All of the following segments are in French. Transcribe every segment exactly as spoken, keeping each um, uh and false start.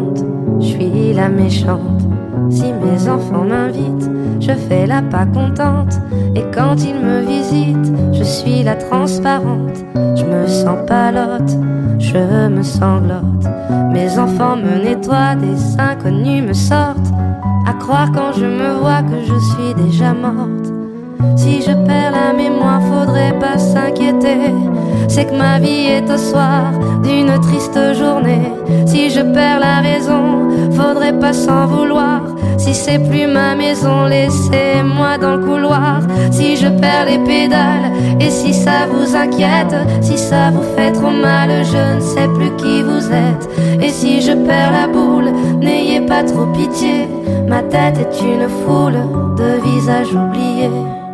honte, je suis la méchante. Si mes enfants m'invitent, je fais la pas contente. Et quand ils me visitent, je suis la transparente. Je me sens palote, je me sanglote. Mes enfants me nettoient, des inconnus me sortent. À croire quand je me vois que je suis déjà morte. Si je perds la mémoire, faudrait pas s'inquiéter. C'est que ma vie est au soir d'une triste journée. Si je perds la raison, faudrait pas s'en vouloir. Si c'est plus ma maison, laissez-moi dans le couloir. Si je perds les pédales, et si ça vous inquiète, si ça vous fait trop mal, je ne sais plus qui vous êtes. Et si je perds la boule, n'ayez pas trop pitié. Ma tête est une foule de visages oubliés.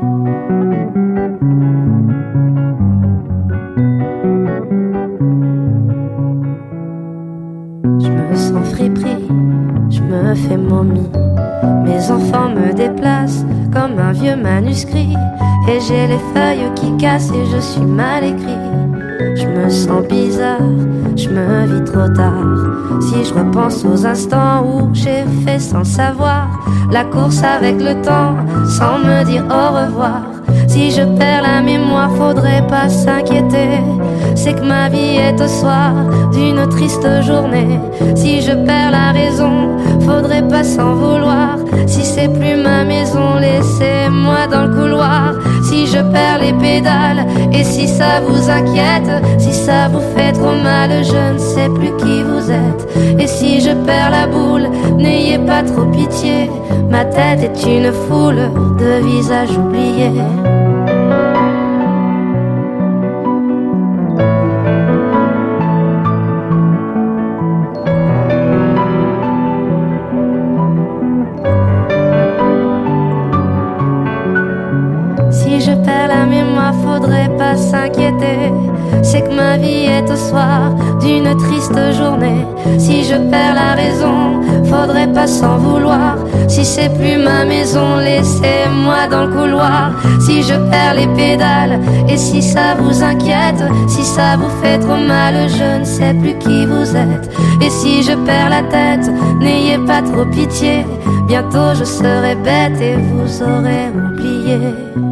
Je me sens friperie, je me fais momie. Mes enfants me déplacent comme un vieux manuscrit. Et j'ai les feuilles qui cassent et je suis mal écrit. Je me sens bizarre, je me vis trop tard. Si je repense aux instants où j'ai fait sans savoir la course avec le temps, sans me dire au revoir. Si je perds la mémoire, faudrait pas s'inquiéter. C'est que ma vie est au soir d'une triste journée. Si je perds la raison, faudrait pas s'en vouloir. Si c'est plus ma maison, laissez-moi dans le couloir. Si je perds les pédales, et si ça vous inquiète, si ça vous fait trop mal, je ne sais plus qui vous êtes. Et si je perds la boule, n'ayez pas trop pitié. Ma tête est une foule de visages oubliés. Si je perds la mémoire, faudrait pas s'inquiéter. C'est que ma vie est au soir d'une triste journée. Si je perds la raison, faudrait pas s'en vouloir. Si c'est plus ma maison, laissez-moi dans le couloir. Si je perds les pédales, et si ça vous inquiète, si ça vous fait trop mal, je ne sais plus qui vous êtes. Et si je perds la tête, n'ayez pas trop pitié. Bientôt je serai bête et vous aurez oublié.